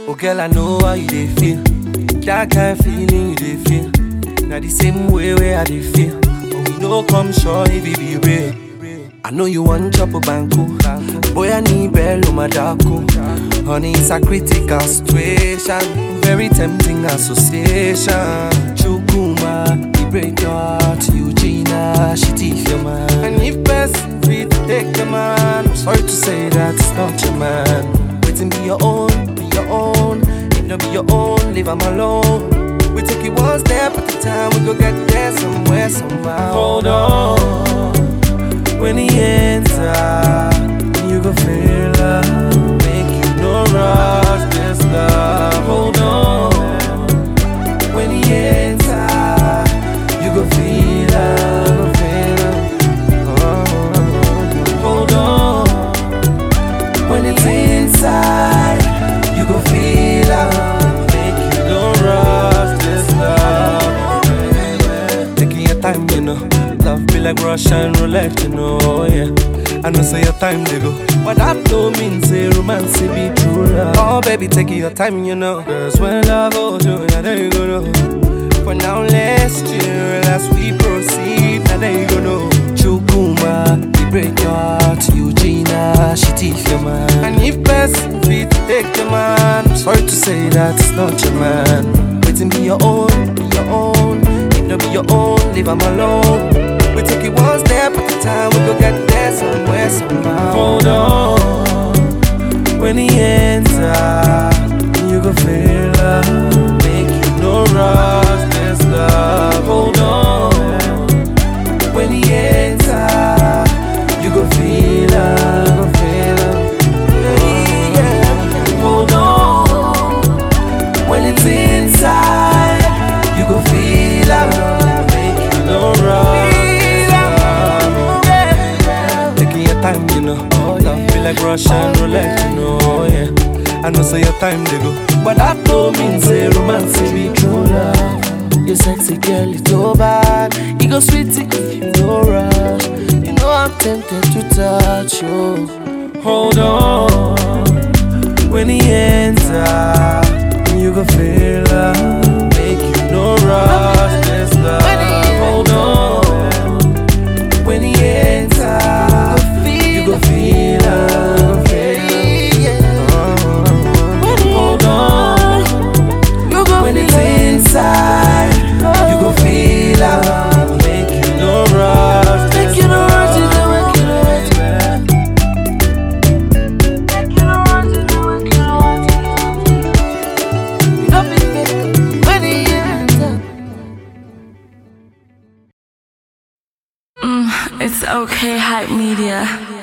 Oh girl, I know how you dey feel. That kind of feeling you dey feel. Now the same way where I dey feel. But we no come sure if it be real. I know you want chop a banco. Boy, I need bello madako. Honey, it's a critical situation. Very tempting association. Chukuma, he break your heart. Eugenia, she teeth your man. And if best free to take the man, I'm sorry to say that it's not your man. Waiting be your own, be your own. If not be your own, leave him alone. We take it one step at a time. We go get there somewhere, somehow. Hold on. When he enter, you go feel love. Make you no rush this love. Hold on. When he enter, you go feel love. Hold on. When it's inside, you go feel love. Make you no rush this love. Taking your time, you know. Love be like Russian roulette, you know, yeah. I know say your time they go, but that don't mean say romance be true love. Oh baby, take your time, you know. Cause when love holds you, yeah, there you go, no. For now, let's chill as we proceed. Now there you go, no. Chukuma, he break your heart. Eugenia, she teeth your man. And if best fit to take the man, I'm sorry to say that it's not your man. Waiting be your own, be your own. If not be your own, leave him alone. We take it one step at a time. We go get there somewhere, somehow. Hold on. When he enter, you go feel love. Make you no rush this love. Hold on. When he enter, you go feel love. Yeah. Hold on. When it's inside, you go feel love. Make you no rush. Time, you know, love feel like Russian roulette, you know, yeah. I know say your time they go, but that don't mean say romance be true love. You sexy girl, you so bad. You go sweetie if you no rush. You know I'm tempted to touch you. Hold on. When he enter, you go feel love. Make you no rush this love. Hold on. When he enter, you go feel love, hold on. When it's inside, you go feel love. Make you no rush. Make you no rush. It's okay, Hype Media.